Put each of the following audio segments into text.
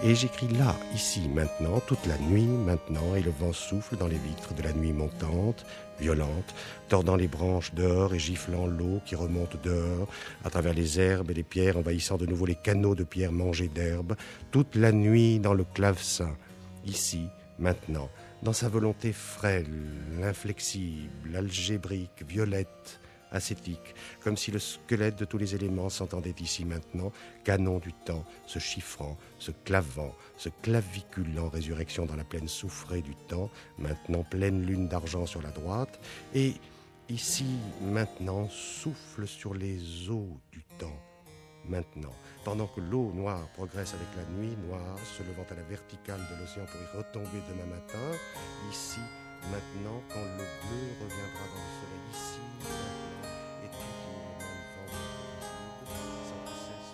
Et j'écris là, ici, maintenant, toute la nuit, maintenant, et le vent souffle dans les vitres de la nuit montante, violente, tordant les branches dehors et giflant l'eau qui remonte dehors, à travers les herbes et les pierres, envahissant de nouveau les canaux de pierres mangés d'herbe, toute la nuit dans le clavecin, ici, maintenant, dans sa volonté frêle, inflexible, algébrique, violette, ascétique, comme si le squelette de tous les éléments s'entendait ici maintenant, canon du temps, se chiffrant, se clavant, se claviculant, résurrection dans la plaine soufrée du temps, maintenant pleine lune d'argent sur la droite, et ici, maintenant, souffle sur les eaux du temps, maintenant, pendant que l'eau noire progresse avec la nuit noire, se levant à la verticale de l'océan pour y retomber demain matin, ici, maintenant, quand le bleu reviendra dans le soleil, ici, maintenant, et tout innommément vent sans cesse.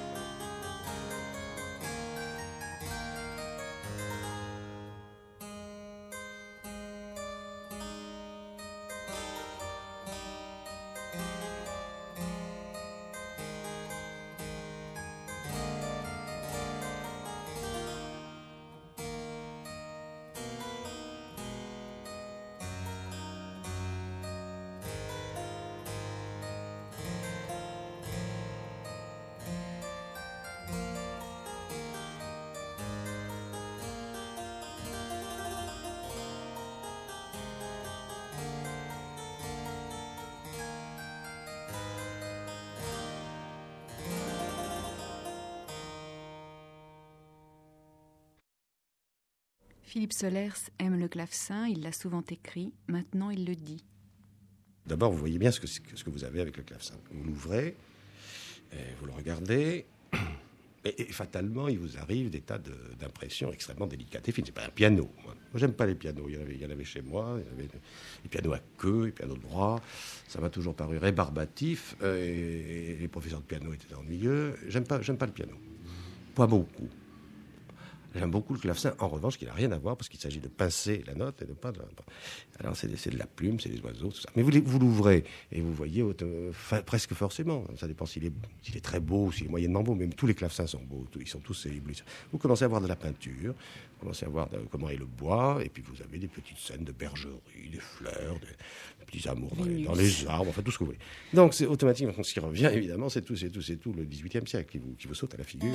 Philippe Solers aime le clavecin, il l'a souvent écrit, maintenant il le dit. D'abord, vous voyez bien ce que vous avez avec le clavecin. Vous l'ouvrez, vous le regardez, et fatalement, il vous arrive des tas d'impressions extrêmement délicates et fines. C'est pas un piano. Moi, j'aime pas les pianos. Il y en avait chez moi. Il y avait les pianos à queue, les pianos de bras. Ça m'a toujours paru rébarbatif. Et les professeurs de piano étaient ennuyeux. J'aime pas le piano. Pas beaucoup. J'aime beaucoup le clavecin, en revanche, qui n'a rien à voir, parce qu'il s'agit de pincer la note et de pas de... Alors, c'est de la plume, c'est des oiseaux, tout ça. Mais vous l'ouvrez, et vous voyez presque forcément. Ça dépend s'il est très beau, s'il est moyennement beau. Même tous les clavecins sont beaux, ils sont tous éblouissants. Vous commencez à voir de la peinture, vous commencez à voir comment est le bois, et puis vous avez des petites scènes de bergerie, des fleurs, des petits amours dans les arbres, enfin tout ce que vous voulez. Donc, c'est automatiquement, ce qui revient, évidemment, c'est tout le XVIIIe siècle qui vous saute à la figure.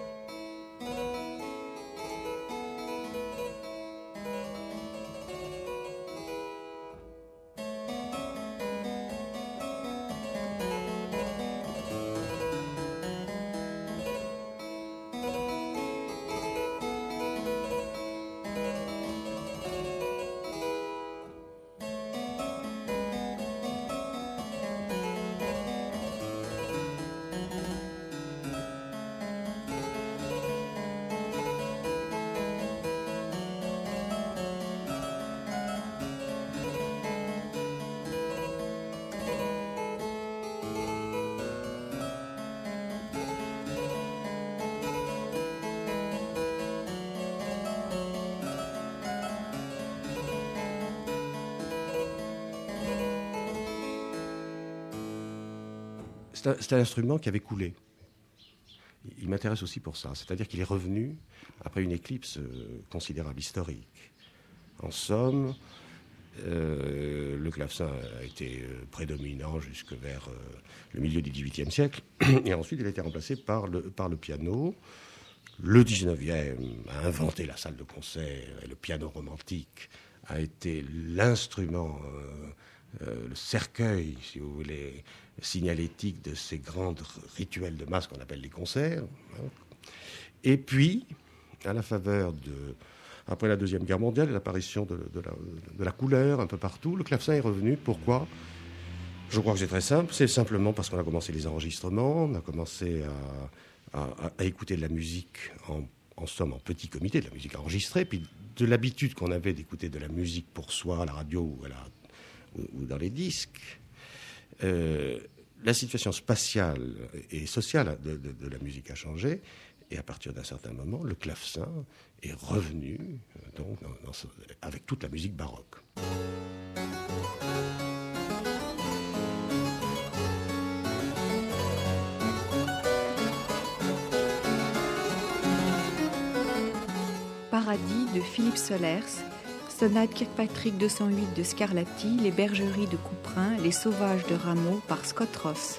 C'est un instrument qui avait coulé. Il m'intéresse aussi pour ça. C'est-à-dire qu'il est revenu après une éclipse considérable, historique. En somme, le clavecin a été prédominant jusque vers le milieu du XVIIIe siècle. Et ensuite, il a été remplacé par le piano. Le XIXe a inventé la salle de concert. Et le piano romantique a été l'instrument... le cercueil, si vous voulez, signalétique de ces grands rituels de masse qu'on appelle les concerts. Et puis, à la faveur après la Deuxième Guerre mondiale, l'apparition de la couleur un peu partout, le clavecin est revenu. Pourquoi ? Je crois que c'est très simple. C'est simplement parce qu'on a commencé les enregistrements, on a commencé à écouter de la musique en somme en petit comité, de la musique enregistrée, puis de l'habitude qu'on avait d'écouter de la musique pour soi à la radio ou dans les disques, la situation spatiale et sociale de la musique a changé, et à partir d'un certain moment, le clavecin est revenu avec toute la musique baroque. Paradis de Philippe Solers, sonate Kirkpatrick 208 de Scarlatti, Les bergeries de Couperin, Les sauvages de Rameau par Scott Ross.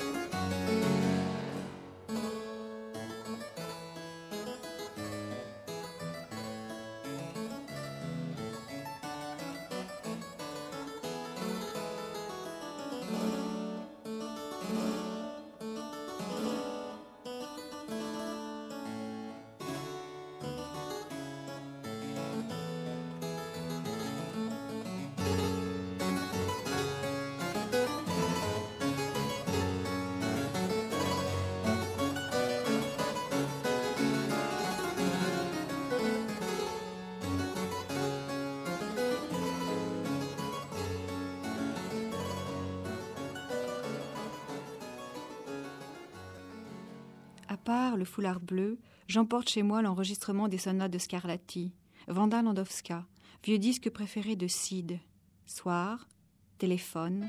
À part le foulard bleu, j'emporte chez moi l'enregistrement des sonates de Scarlatti, Wanda Landowska, vieux disque préféré de Sid. Soir, téléphone.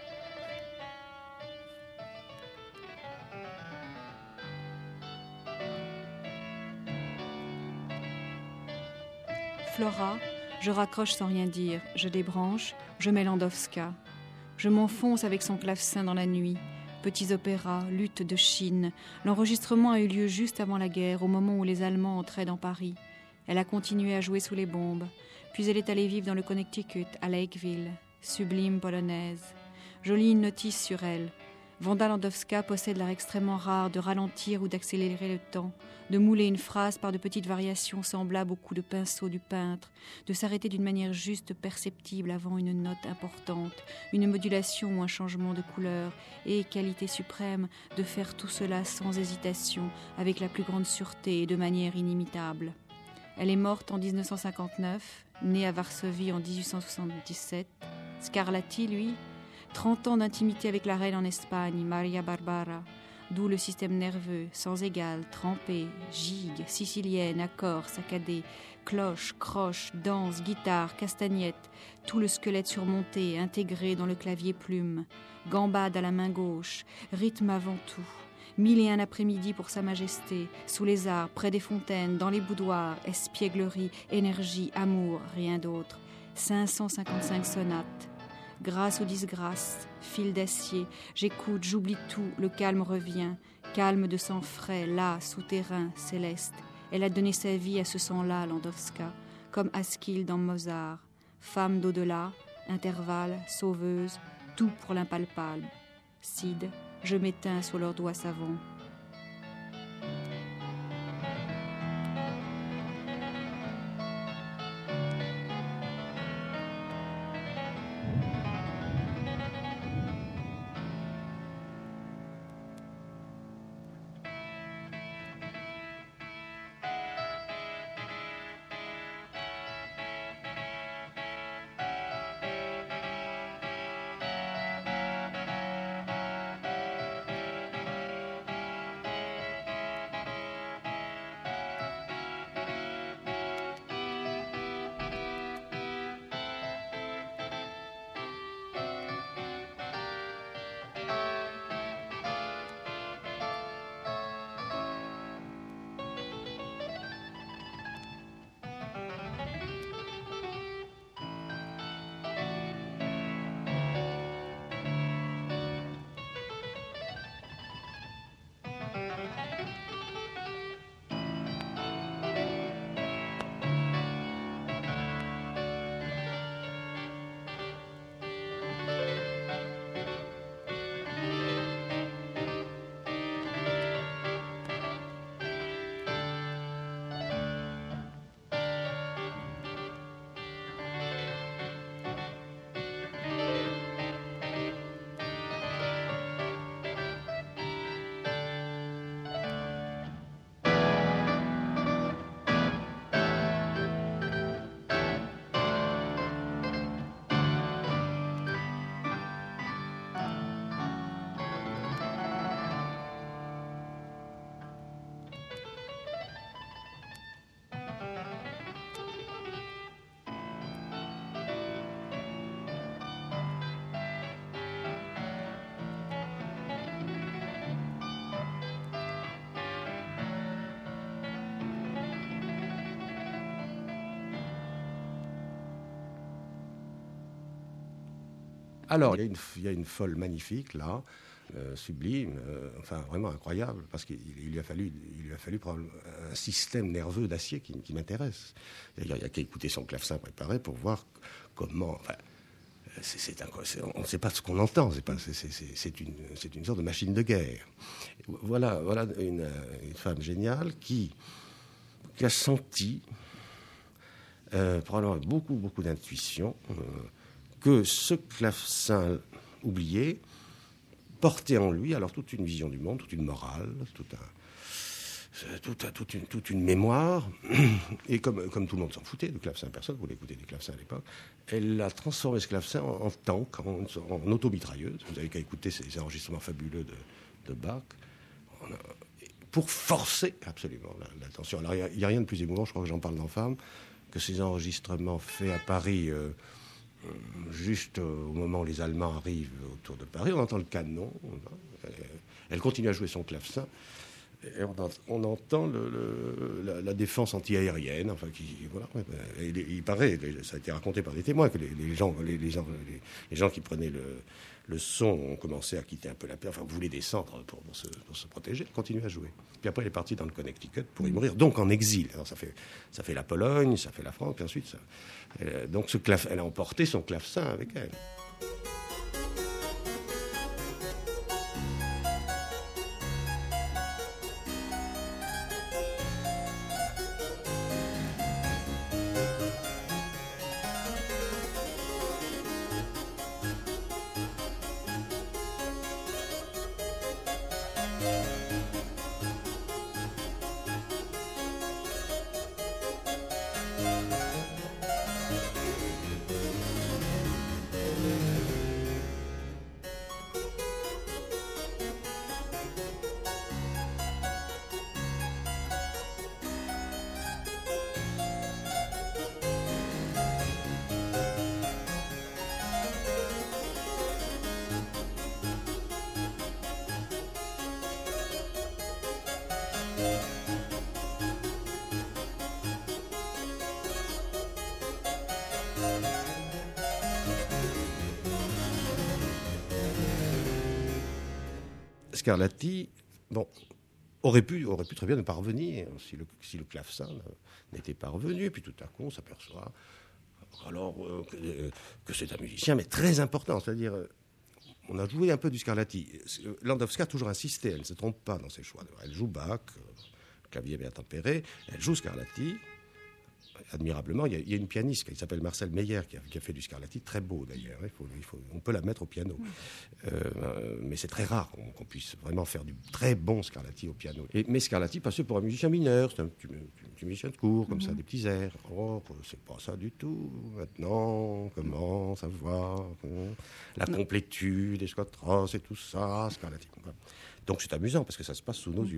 Flora, je raccroche sans rien dire, je débranche, je mets Landowska. Je m'enfonce avec son clavecin dans la nuit. Petits opéras, lutte de Chine. L'enregistrement a eu lieu juste avant la guerre, au moment où les Allemands entraient dans Paris. Elle a continué à jouer sous les bombes. Puis elle est allée vivre dans le Connecticut, à Lakeville. Sublime polonaise. Jolie notice sur elle. Wanda Landowska possède l'art extrêmement rare de ralentir ou d'accélérer le temps, de mouler une phrase par de petites variations semblables au coup de pinceau du peintre, de s'arrêter d'une manière juste perceptible avant une note importante, une modulation ou un changement de couleur, et, qualité suprême, de faire tout cela sans hésitation, avec la plus grande sûreté et de manière inimitable. Elle est morte en 1959, née à Varsovie en 1877. Scarlatti, lui, 30 ans d'intimité avec la reine en Espagne, Maria Barbara, d'où le système nerveux, sans égal, trempé, gigue, sicilienne, accord, saccadé, cloche, croche, danse, guitare, castagnette, tout le squelette surmonté, intégré dans le clavier plume, gambade à la main gauche, rythme avant tout. 1001 après-midi pour Sa Majesté, sous les arbres, près des fontaines, dans les boudoirs, espièglerie, énergie, amour, rien d'autre. 555 sonates. Grâce aux disgrâces, fil d'acier, j'écoute, j'oublie tout, le calme revient. Calme de sang frais, là, souterrain, céleste. Elle a donné sa vie à ce sang-là, Landowska, comme Askill dans Mozart. Femme d'au-delà, intervalle, sauveuse, tout pour l'impalpable. Sid, je m'éteins sous leurs doigts savants. Alors, il y a une folle magnifique, là, sublime, enfin vraiment incroyable, parce qu'il lui a fallu prendre un système nerveux d'acier qui m'intéresse. Il n'y a qu'à écouter son clavecin préparé pour voir comment... Enfin, on ne sait pas ce qu'on entend, c'est une sorte de machine de guerre. Voilà une femme géniale qui a senti, probablement avec beaucoup d'intuition, que ce clavecin oublié portait en lui alors toute une vision du monde, toute une morale, toute une mémoire. Et comme tout le monde s'en foutait du clavecin, personne ne voulait écouter des clavecins à l'époque, elle a transformé ce clavecin en tank, en automitrailleuse. Vous n'avez qu'à écouter ces enregistrements fabuleux de Bach, pour forcer absolument l'attention. Alors il n'y a rien de plus émouvant, je crois que j'en parle dans Femme, que ces enregistrements faits à Paris... juste au moment où les Allemands arrivent autour de Paris, on entend le canon, elle continue à jouer son clavecin, et on entend la défense anti-aérienne, enfin, il paraît, ça a été raconté par des témoins, que les gens qui prenaient le son ont commencé à quitter un peu la paix, enfin, voulaient descendre pour se protéger, continuer à jouer. Puis après, elle est partie dans le Connecticut pour y mourir, donc en exil. Alors ça fait la Pologne, ça fait la France, puis ensuite, donc elle a emporté son clavecin avec elle. Scarlatti, aurait pu très bien ne pas revenir si le clavecin n'était pas revenu. Et puis tout à coup, on s'aperçoit que c'est un musicien, mais très important. C'est-à-dire, on a joué un peu du Scarlatti. Landowska a toujours insisté, elle ne se trompe pas dans ses choix. Elle joue Bach, clavier bien tempéré, elle joue Scarlatti. Admirablement, il y a une pianiste qui s'appelle Marcel Meyer qui a fait du Scarlatti très beau d'ailleurs. On peut la mettre au piano, mais c'est très rare qu'on puisse vraiment faire du très bon Scarlatti au piano. Mais Scarlatti passait pour un musicien mineur, c'est un petit musicien de cour comme ça, des petits airs. Oh, c'est pas ça du tout. Maintenant, on commence à voir la complétude, les squatros et tout ça, Scarlatti. Donc c'est amusant parce que ça se passe sous nos yeux.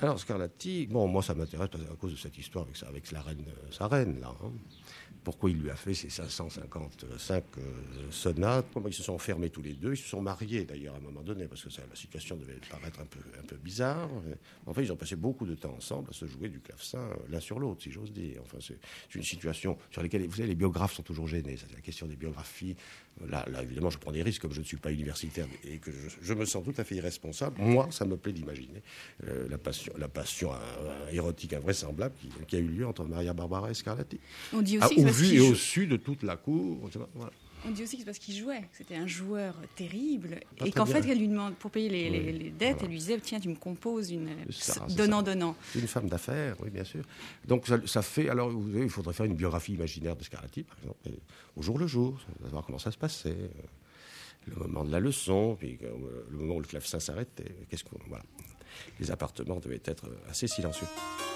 Alors, Scarlatti, bon, moi, ça m'intéresse à cause de cette histoire avec la reine, sa reine, là. Hein. Pourquoi il lui a fait ces 555 sonates. Ils se sont fermés tous les deux. Ils se sont mariés, d'ailleurs, à un moment donné, parce que la situation devait paraître un peu bizarre. Enfin, ils ont passé beaucoup de temps ensemble à se jouer du clavecin l'un sur l'autre, si j'ose dire. Enfin, c'est une situation sur laquelle, vous savez, les biographes sont toujours gênés. C'est la question des biographies. Là, évidemment, je prends des risques, comme je ne suis pas universitaire et que je me sens tout à fait irresponsable. Moi, ça me plaît d'imaginer la passion érotique invraisemblable qui a eu lieu entre Maria Barbara et Scarlatti. On dit aussi au vu et au su de toute la cour. Voilà. On dit aussi que c'est parce qu'il jouait, que c'était un joueur terrible, Pas et très qu'en bien. fait, elle lui demande, pour payer les dettes, voilà. elle lui disait, tiens, tu me composes une... C'est donnant. C'est une femme d'affaires, oui, bien sûr. Donc ça fait... Alors, vous savez, il faudrait faire une biographie imaginaire de Scarlatti, par exemple, au jour le jour, savoir comment ça se passait, le moment de la leçon, puis le moment où le clavecin s'arrêtait. Voilà. Les appartements devaient être assez silencieux.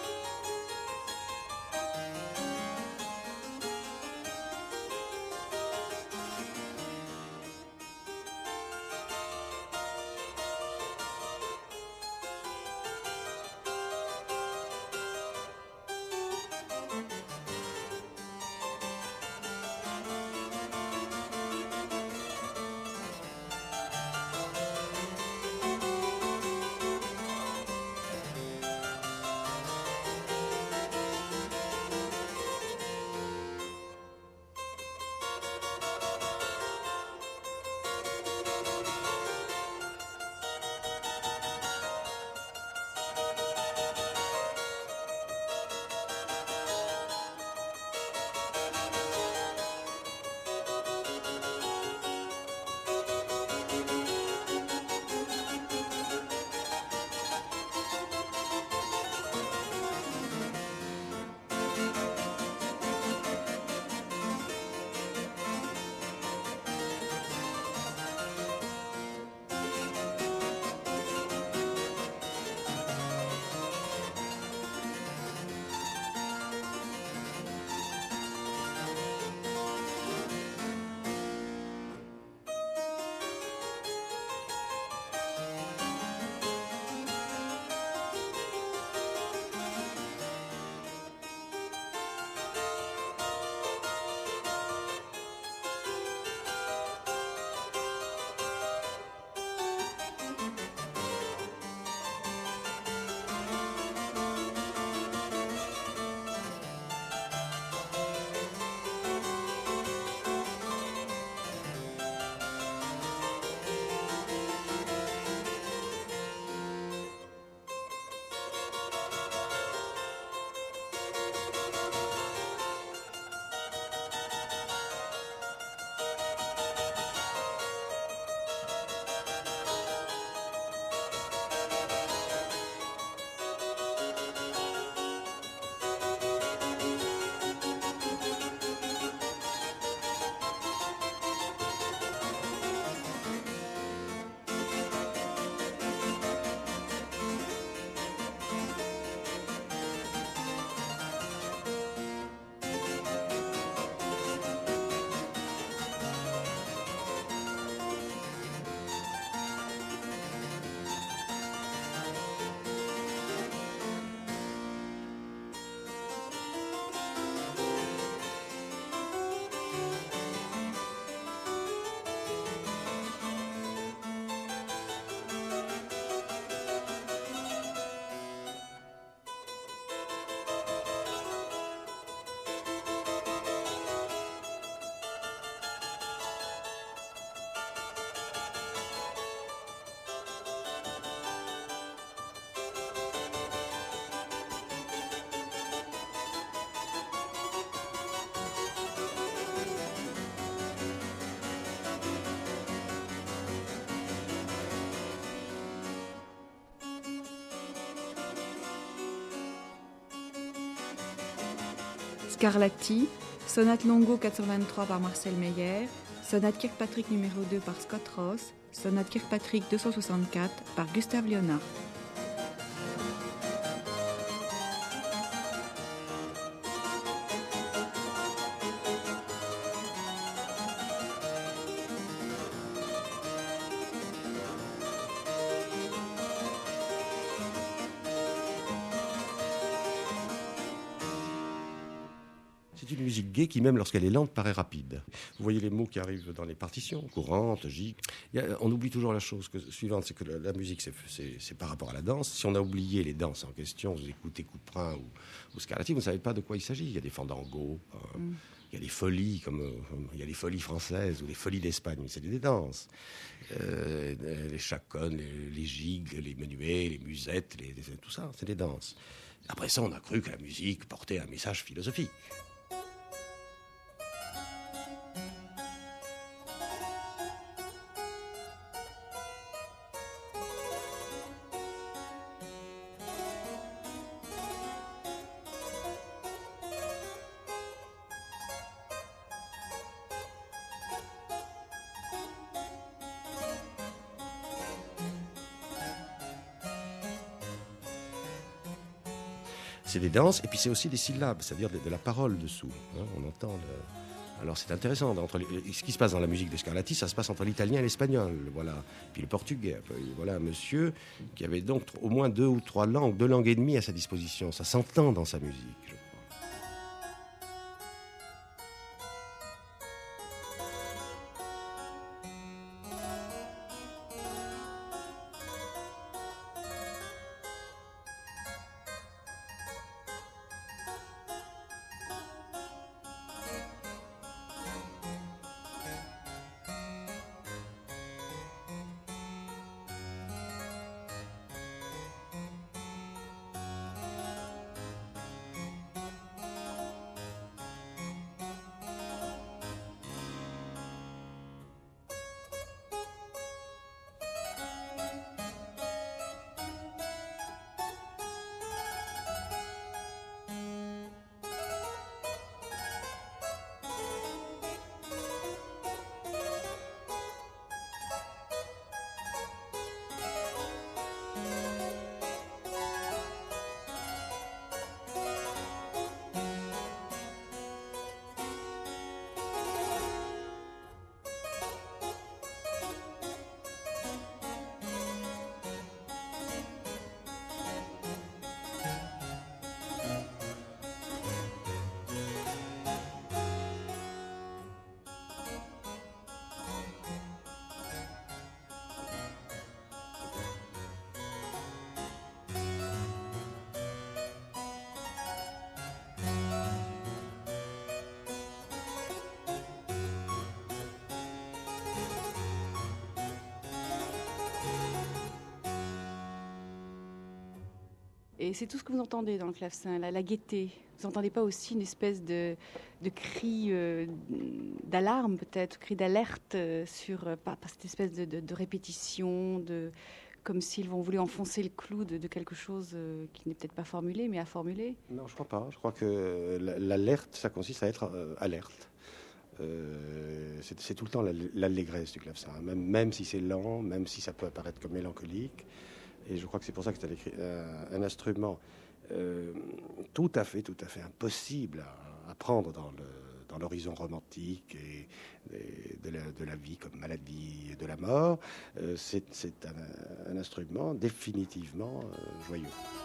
Scarlatti, sonate Longo 423 par Marcel Meyer, sonate Kirkpatrick numéro 2 par Scott Ross, sonate Kirkpatrick 264 par Gustave Léonard. C'est une musique gaie qui, même lorsqu'elle est lente, paraît rapide. Vous voyez les mots qui arrivent dans les partitions, courante, gigue. On oublie toujours la chose suivante, c'est que la musique, c'est par rapport à la danse. Si on a oublié les danses en question, vous écoutez Couperin ou Scarlatti, vous ne savez pas de quoi il s'agit. Il y a des fandangos, il y a des folies, comme il y a les folies françaises ou les folies d'Espagne, mais c'est des danses. Les chaconnes, les gigues, les menuets, les musettes, tout ça, c'est des danses. Après ça, on a cru que la musique portait un message philosophique. C'est des danses, et puis c'est aussi des syllabes, c'est-à-dire de la parole dessous. Hein, on entend Alors c'est intéressant. Ce qui se passe dans la musique de Scarlatti, ça se passe entre l'italien et l'espagnol, voilà. Puis le portugais. Voilà un monsieur qui avait donc au moins 2 ou 3 langues, 2 langues et demie à sa disposition. Ça s'entend dans sa musique, je crois. Et c'est tout ce que vous entendez dans le clavecin, la gaieté. Vous n'entendez pas aussi une espèce de cri d'alarme, peut-être, cri d'alerte par cette espèce de répétition, comme s'ils vont vouloir enfoncer le clou de quelque chose qui n'est peut-être pas formulé, mais à formuler? Non, je crois pas. Je crois que l'alerte, ça consiste à être alerte. C'est tout le temps l'allégresse du clavecin, même si c'est lent, même si ça peut apparaître comme mélancolique. Et je crois que c'est pour ça que c'est un instrument tout à fait impossible à prendre dans l'horizon romantique et de la vie comme maladie et de la mort. C'est un instrument définitivement joyeux.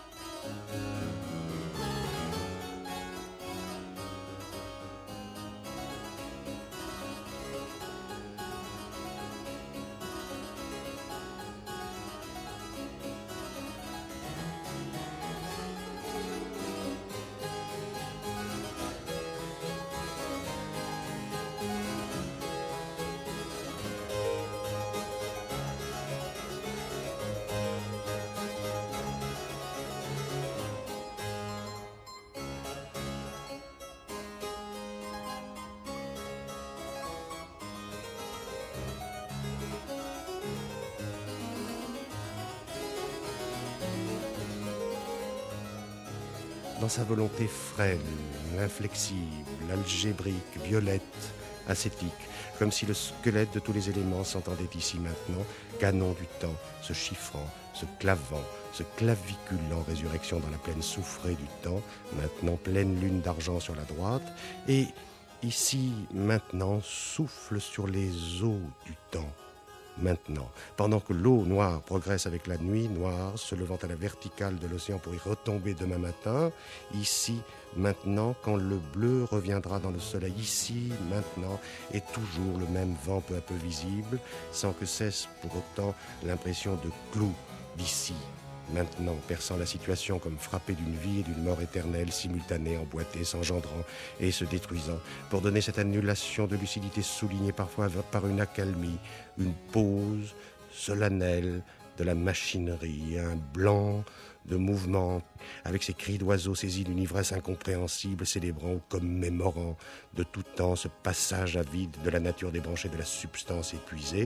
Dans sa volonté frêle, inflexible, algébrique, violette, ascétique, comme si le squelette de tous les éléments s'entendait ici maintenant, canon du temps, se chiffrant, se clavant, se claviculant, résurrection dans la plaine soufrée du temps, maintenant pleine lune d'argent sur la droite, et ici, maintenant, souffle sur les eaux du temps, maintenant. Pendant que l'eau noire progresse avec la nuit noire, se levant à la verticale de l'océan pour y retomber demain matin, ici, maintenant, quand le bleu reviendra dans le soleil, ici, maintenant, et toujours le même vent peu à peu visible, sans que cesse pour autant l'impression de clou d'ici, maintenant, perçant la situation comme frappée d'une vie et d'une mort éternelle, simultanée, emboîtée, s'engendrant et se détruisant, pour donner cette annulation de lucidité soulignée parfois par une accalmie, une pause solennelle de la machinerie, un blanc de mouvement, avec ses cris d'oiseaux saisis d'une ivresse incompréhensible, célébrant ou commémorant de tout temps ce passage à vide de la nature débranchée de la substance épuisée.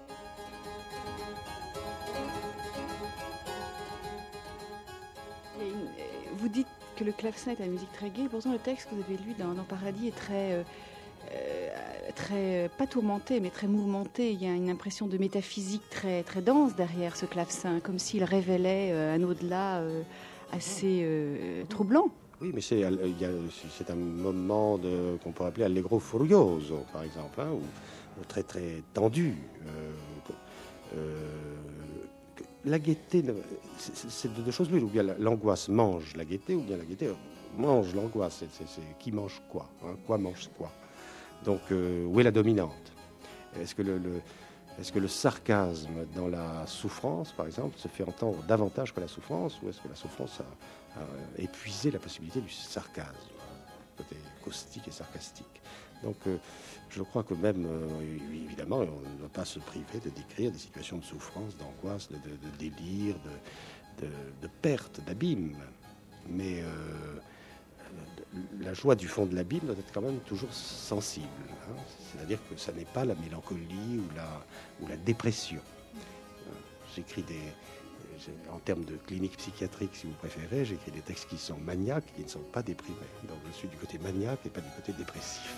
Vous dites que le clavecin est la musique très gaie, pourtant le texte que vous avez lu dans Paradis est très pas tourmenté, mais très mouvementé. Il y a une impression de métaphysique très, très dense derrière ce clavecin, comme s'il révélait un au-delà assez troublant. Oui, mais c'est un moment qu'on pourrait appeler allegro furioso, par exemple, hein, ou très très tendu. La gaieté, c'est deux choses l'une. Ou bien l'angoisse mange la gaieté, ou bien la gaieté mange l'angoisse. C'est qui mange quoi, hein, quoi mange quoi. Donc, où est la dominante? Est-ce que le sarcasme dans la souffrance, par exemple, se fait entendre davantage que la souffrance, ou est-ce que la souffrance a épuisé la possibilité du sarcasme, côté caustique et sarcastique? Donc, je crois que même, évidemment, on ne doit pas se priver de décrire des situations de souffrance, d'angoisse, de délire, de perte, d'abîme. Mais la joie du fond de l'abîme doit être quand même toujours sensible. Hein. C'est-à-dire que ça n'est pas la mélancolie ou la dépression. J'écris en termes de clinique psychiatrique, si vous préférez, j'écris des textes qui sont maniaques, qui ne sont pas déprimés. Donc je suis du côté maniaque et pas du côté dépressif.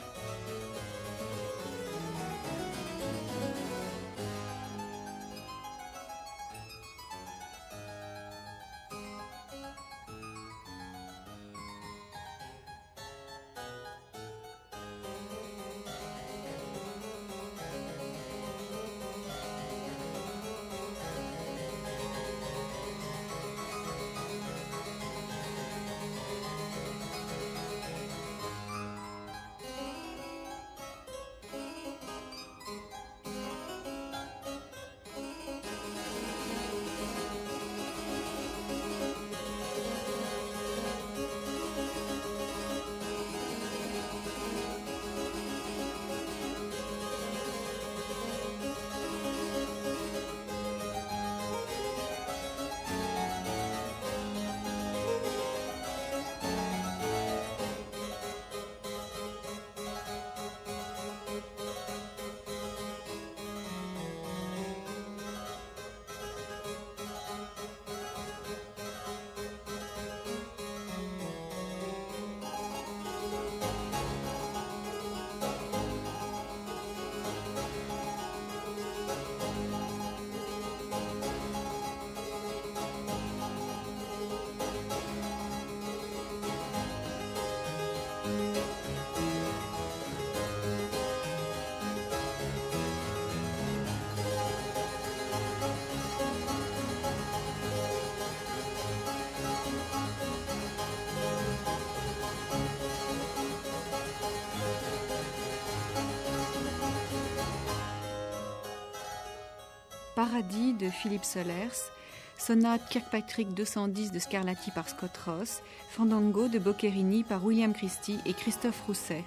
Paradis de Philippe Solers, sonate Kirkpatrick 210 de Scarlatti par Scott Ross, Fandango de Boccherini par William Christie et Christophe Rousset.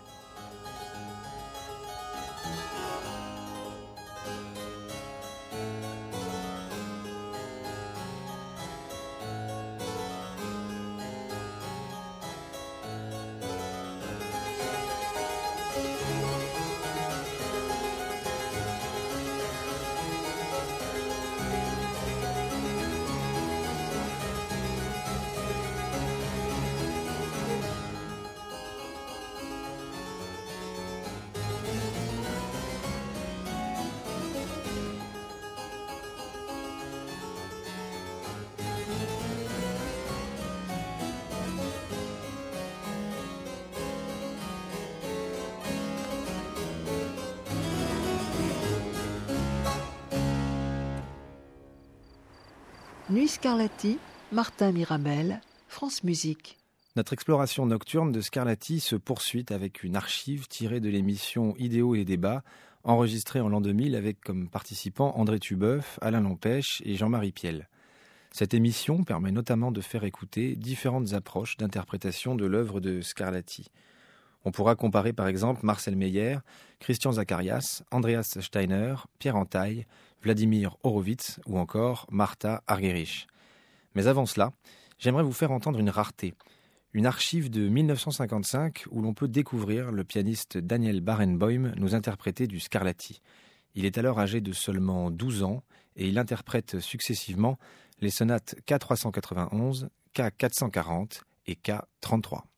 Nuit Scarlatti, Martin Miramel, France Musique. Notre exploration nocturne de Scarlatti se poursuit avec une archive tirée de l'émission Idéaux et débats, enregistrée en l'an 2000 avec comme participants André Tubeuf, Alain Lampèche et Jean-Marie Piel. Cette émission permet notamment de faire écouter différentes approches d'interprétation de l'œuvre de Scarlatti. On pourra comparer par exemple Marcel Meyer, Christian Zacharias, Andreas Steiner, Pierre Antaille, Vladimir Horowitz ou encore Martha Argerich. Mais avant cela, j'aimerais vous faire entendre une rareté. Une archive de 1955 où l'on peut découvrir le pianiste Daniel Barenboim nous interpréter du Scarlatti. Il est alors âgé de seulement 12 ans et il interprète successivement les sonates K391, K440 et K33.